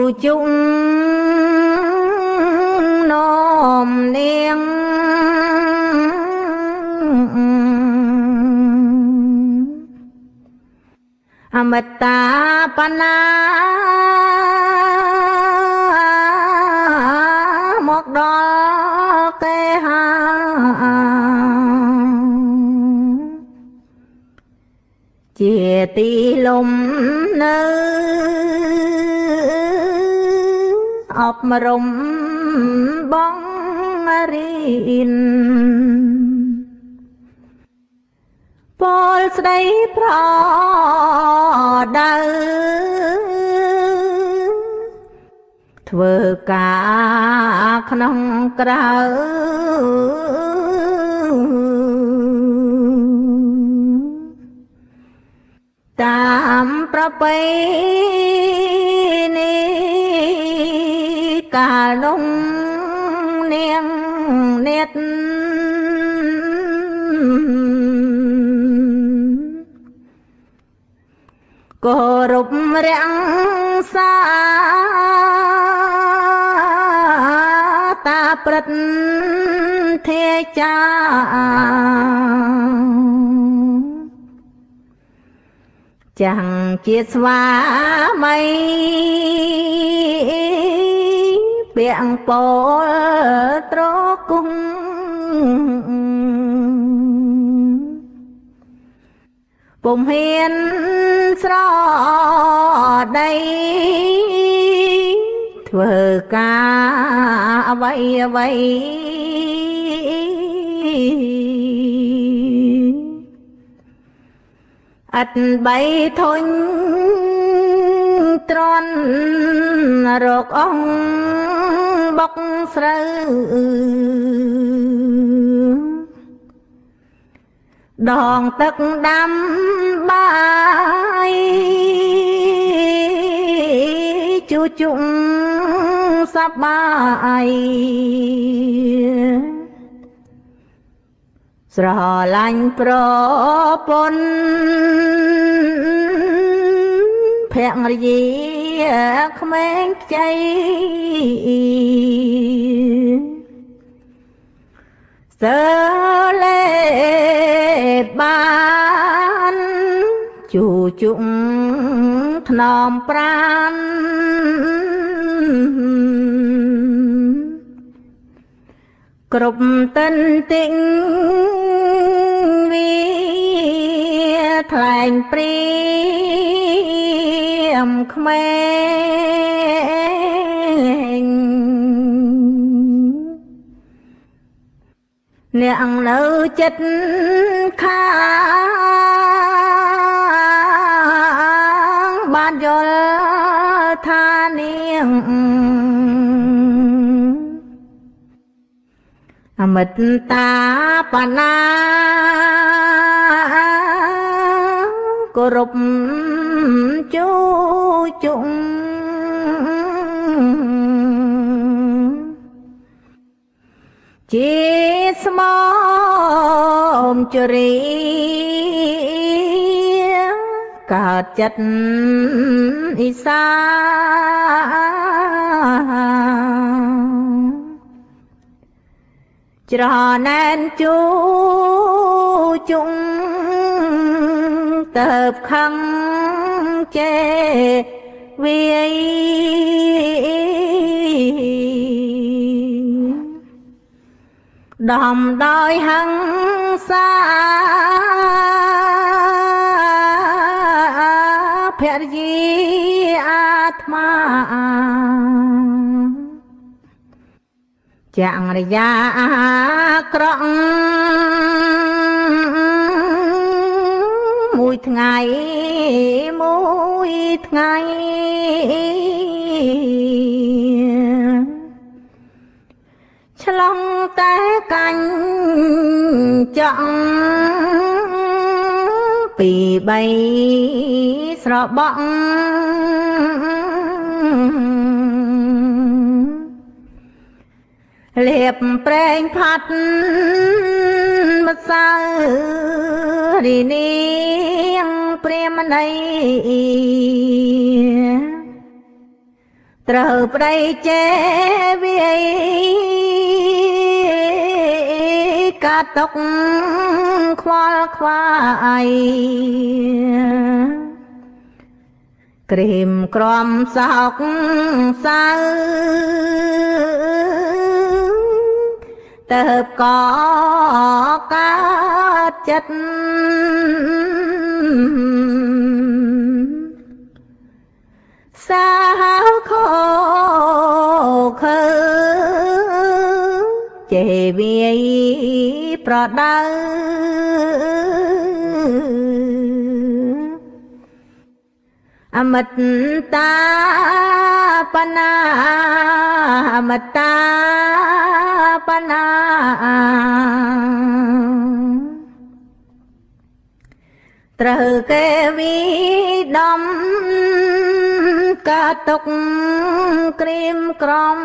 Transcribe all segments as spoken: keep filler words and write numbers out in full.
ជុងនោមនាងអមតាបណាមកដល់គេហាជាទីលំនៅអប់រំបងរៀនពលស្ដីប្រដៅធ្វើការក្នុងក្រៅតាមប្រពៃណីកាលនោះនាងនេតគោរពរាំងសាតាព្រឹទ្ធាចាចាំងជាស្វាមីពាក់ពោលត្រគង់ពុំហ៊ានស្រដីធ្វើការអ្វីអ្វីអត់បីធុញត្រន់រកអង្គបុកស្រូវដងទឹកដាំបាយជួជុំសប្បាយស្រឡាញ់ប្រពន្ធភរិយាក្មេងខ្ចីសើលេបានជួជុំថ្នមប្រានគ្រប់តិនទិញវាថ្លែងព្រាមក្មេងអ្នកនៅចិត្តខាងបានយល់ថានាងអមិតតាបណាគោរពជួជុំជាស្មោមជរីកើតចិត្តអ៊ីសាច្រណែនជូជុំទៅខំជេវាយដំដោយហឹង្សាភរិយាអាត្មាចង្រយាក្រក់មួយថ្ងៃមួយថ្ងៃឆ្លងតែកាញ់ចង់ពីបីស្របក់លៀបប្រេងផាត់ម្សៅរីនាងព្រាមណីត្រូវប្តីចេវាយកាតុកខ្វល់ខ្វាយក្រៀមក្រំសោកសៅទៅក៏កើតចិត្តសាខោខើចេវាយប្រដៅអមតតាបណាអមតាបណាត្រូវគេវិដំកាតុកក្រៀមក្រំ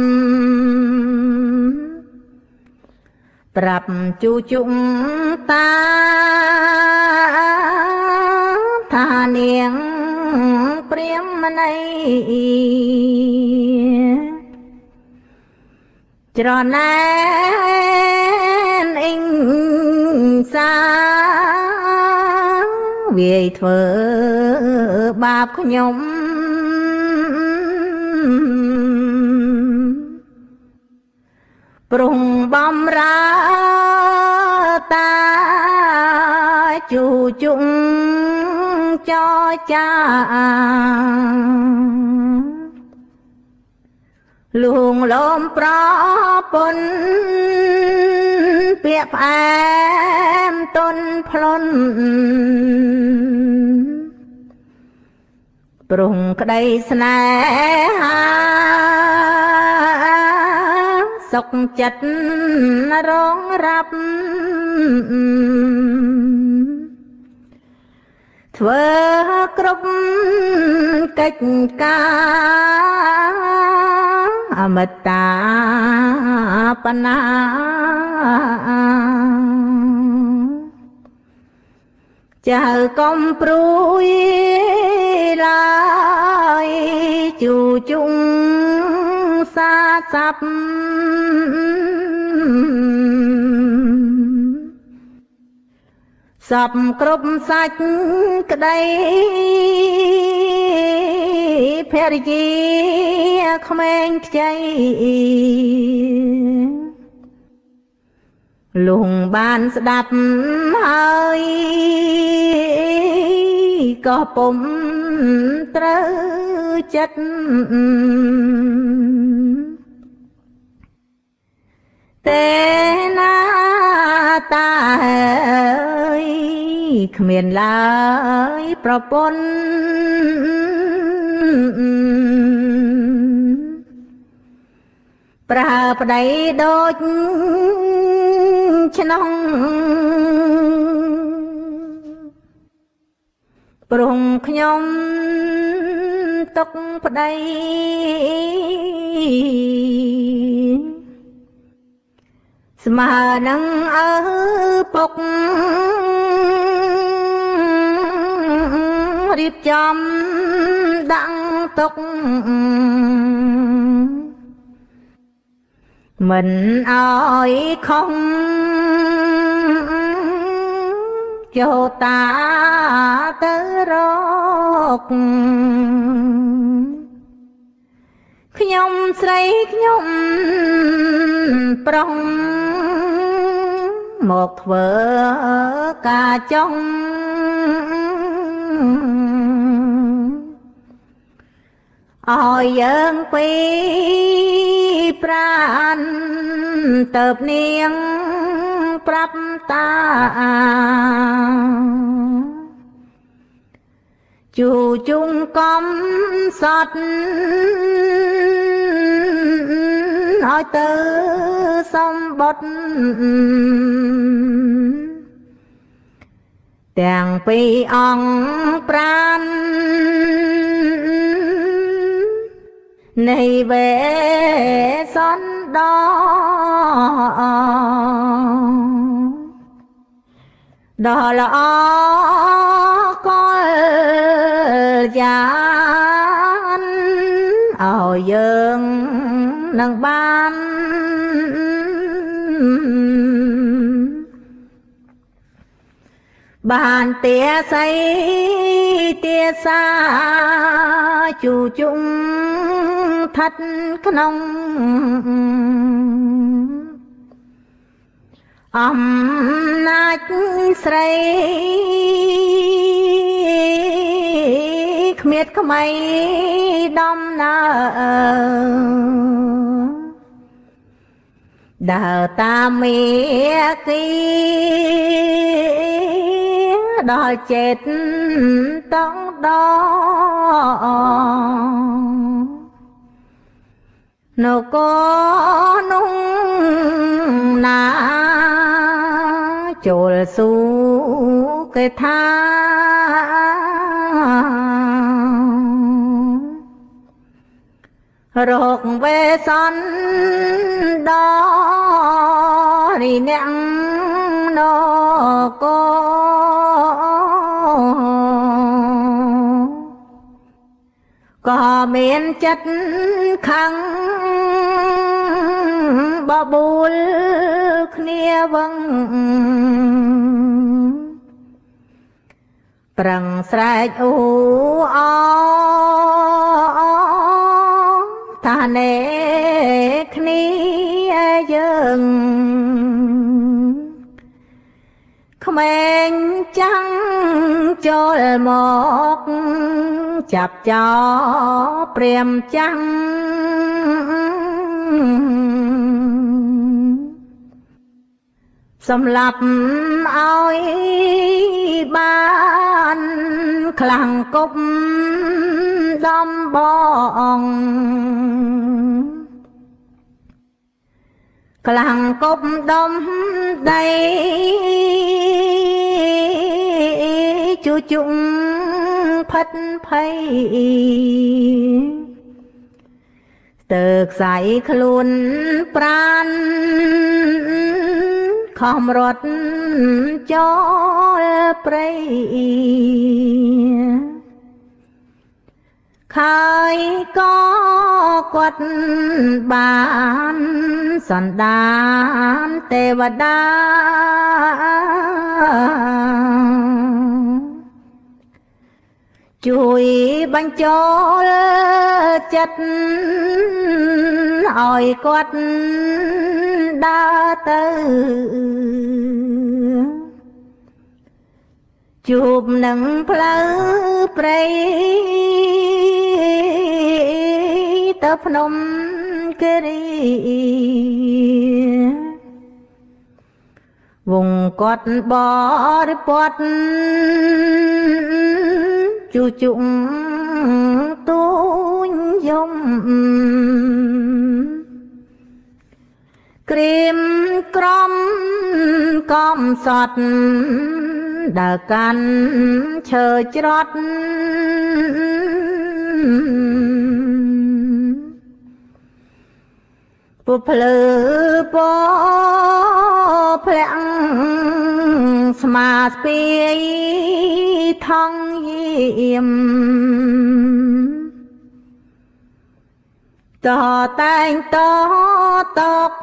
ប្រាប់ជូជុំតាថានាងព្រាហ្មណីច្រណែនអ៊ីងសាវាយធ្វើបាបខ្ញុំព្រំបំរើតាជូជុំចរចាលួងលោមប្រពន្ធពាក្យផ្អែមទន់ភ្លន់ព្រំក្តីស្នេហាសុខចិត្តរងរាប់ធ្វើគ្រប់កិច្ចការអមតាបណាចៅកុំព្រួយឡើយជូជុំសាស័ព្ទសពគ្រប់សាច់ក្តីភរិយាក្មេងខ្ចីលុងបានស្ដាប់ហើយក៏ពុំត្រូវចិត្តទេណាតាអើយគ្មានឡើយប្រពន្ធប្រើប្តីដូចឆ្នាំងព្រំខ្ញុំទុកប្តីស្មើនឹងអើពុករៀបចំដាក់ទុកមិនអោយខំចូលតាទៅរកខ្ញុំស្រីខ្ញុំប្រុសមកធ្វើការចង់ឲ្យយើងពីប្រានទៅនាងប្រាប់តាជូជុំកំសត់ឲ្យទៅសម្បត្តិទាំងពីរអង្គប្រាននៃវេសន្តោដល់ល្អកលយានអហើយយើងនឹងបានបានទាស័យទាសាជូជុំឋិតក្នុងអំណាចស្រីគ្មៀតក្មៃដំណើរដើរតាមមេគីដល់ចិត្តតងដនគរនោះណាចូលស៊ូគេថារកវេសន្តរីអ្នកនគរក៏មានចិត្តខឹងបបួលគ្នាវឹងប្រឹងស្រែកអ៊ូអថាណែគ្នាយើងក្មេងចាំងចូលមកចាប់ចោព្រាមចាំងសម្លាប់ឲ្យបានខ្លាំងគប់ដំបងខ្លាំងគប់ដំដីជួជុំផិតភ័យស្ទើខ្សែខ្លួនប្រានខំរត់ចូលព្រៃខើយក៏គាត់បានសន្តានទេវតាជួយបញ្ចូលចិត្តឲ្យគាត់ដើរទៅជួបនឹងផ្លូវព្រៃទៅភ្នំគិរីវងគាត់បរិពត់ជូជុំទូញយំក្រៀមក្រំកំសត់ដើរកាន់ឈើច្រត់ពុភ្លឺពភ្លាក់ស្មាស្ពាយថងយាមតតែងតតក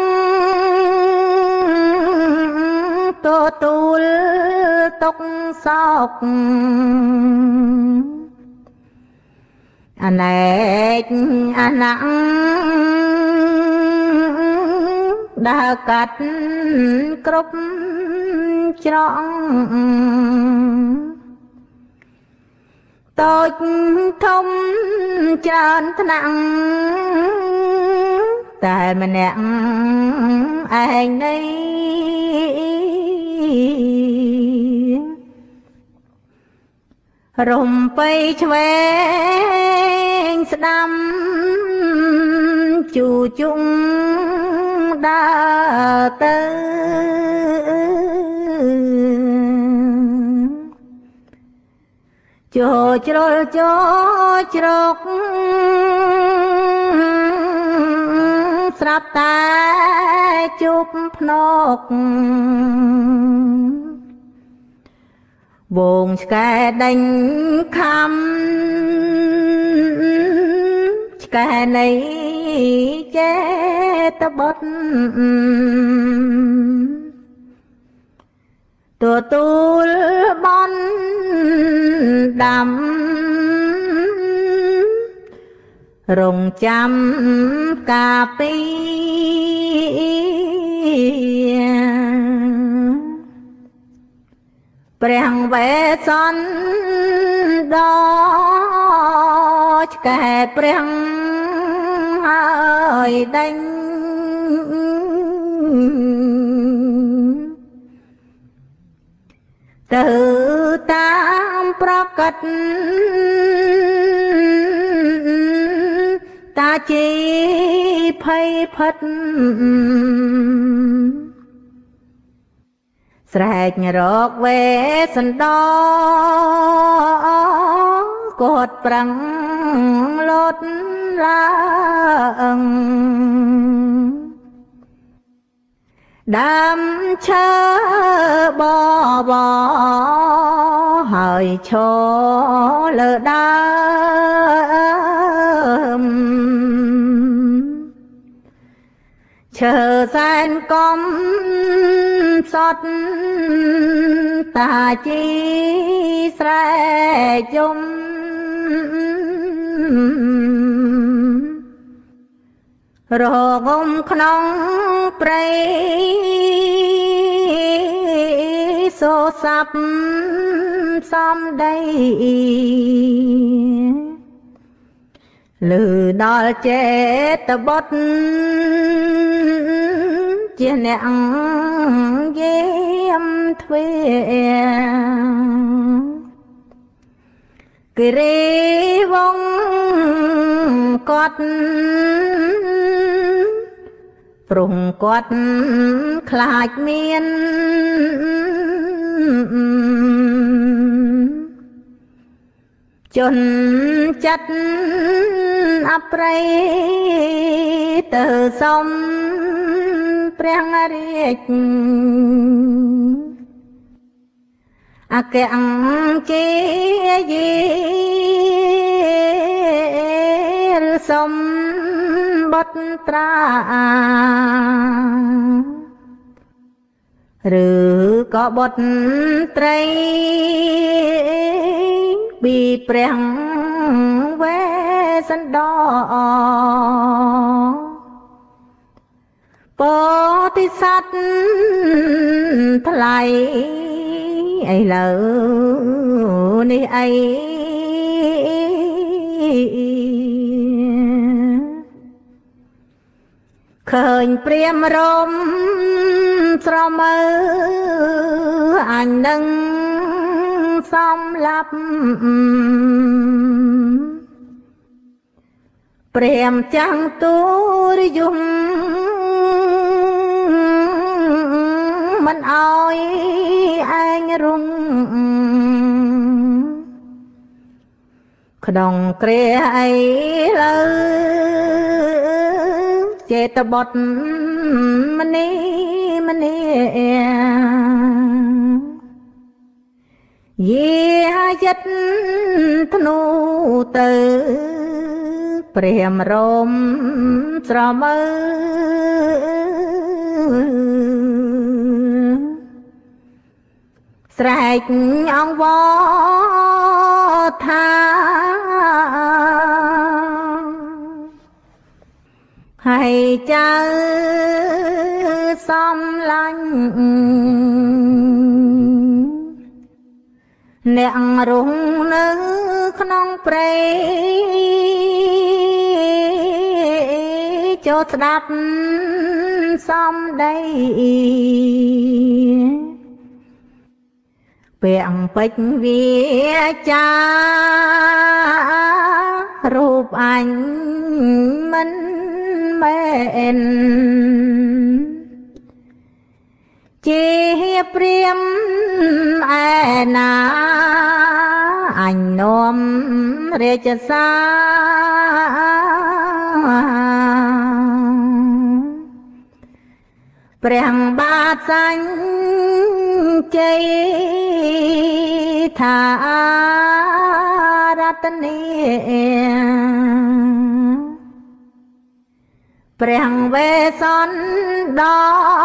ទទួលទុកសោកអណែកអណាំងដើរកាត់គ្រប់ច្រកតូចធំច្រើនថ្នាក់តែម្នាក់ឯងនេះរំបីឆ្វេងស្ដាំជូជុំដើរទៅចូលជ្រុលចូលជ្រកស្រាប់តែជួបភ្នកវងឆ្កែដេញខំឆ្កែនៃចេតបុត្រទទួលបន់ដាំរងចាំការពីព្រះវេសន្តដល់ឆ្កែព្រះហើយដេញទៅតាមប្រកិតតាជីភ័យផិតស្រែករកវេសន្តរគាត់ប្រឹងលត់ឡើងដើមឈើបបហើយឈរលើដើមឈើសែនកំសត់តាជីស្រែយំរងំក្នុងព្រៃសូសាប់សំដីលឺដល់ចេតបុត្រជាអ្នកយាមទ្វាគិរីវងគាត់ព្រោះគាត់ខ្លាចមានជនចិត្តអប្រិយទៅសុំព្រះរាជអគ្គជាយាលសុំបុត្រាឬក៏បុត្រីពីព្រះវេសន្តរពោធិសត្វថ្លៃឥឡូវនេះអីឃើញព្រាមរំស្រមើអញនឹងសំឡាប់ព្រាមចាំងទូរយំមិនអោយឯងរងក្នុងគ្រាអីលើចេតបុត្រម្នីម្នាយាយិតធ្នូទៅព្រាមរមស្រមើស្រែកអង្វរថាហើយចៅសំឡាញ់អ្នករងនៅក្នុងព្រៃចូលស្ដាប់សំដីពាំងពេជ្រវាចារូបអញមិនមែនជាព្រាមឯណាអញនាំរាជសារព្រះបាទសាញ់ជ័យថារតនីព្រះវេស្សន្តរ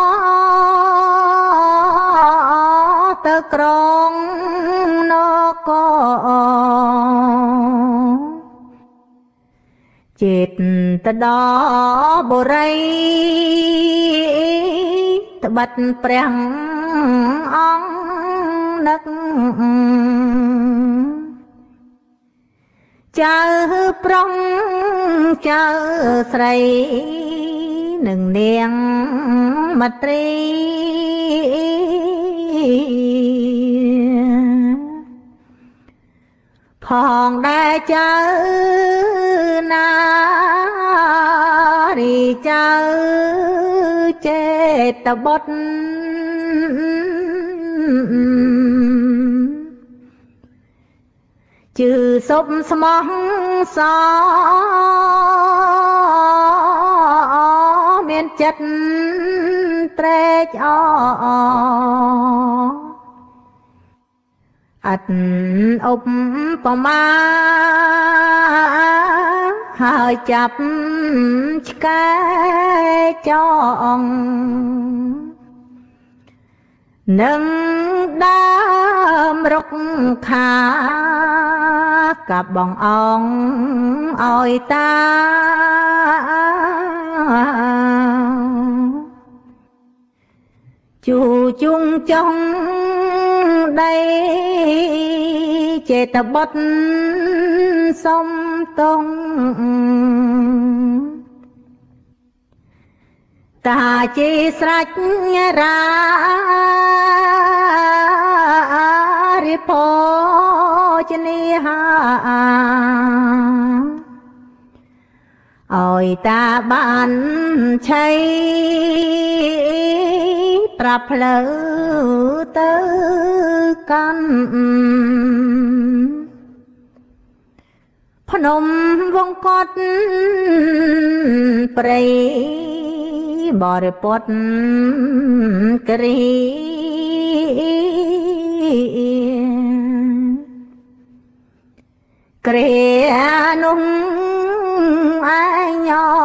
ទៅក្រុងនគរចេតទៅដល់បុរីត្បិតព្រះអង្គនឹកចៅប្រុងចៅស្រីនឹងនាងមត្រីផងដែរចៅណារីចៅចេតបុត្រជឿសុបស្មោះសមានចិត្តត្រេកអរអត់ឧបមាហើយចាប់ឆ្កែចងនឹងដើមរុក្ខាกับបងអងឲ្យតាជួជុងចុងដីចេតបុត្រសុំទងតាជាស្រេចរារិភោជនីហាឲ្យតាបានឆៃប្រាប់ផ្លូវទៅកាន់ភ្នំវង្កត់ព្រៃបរិពុតគ្រីគ្រានោះឯងញ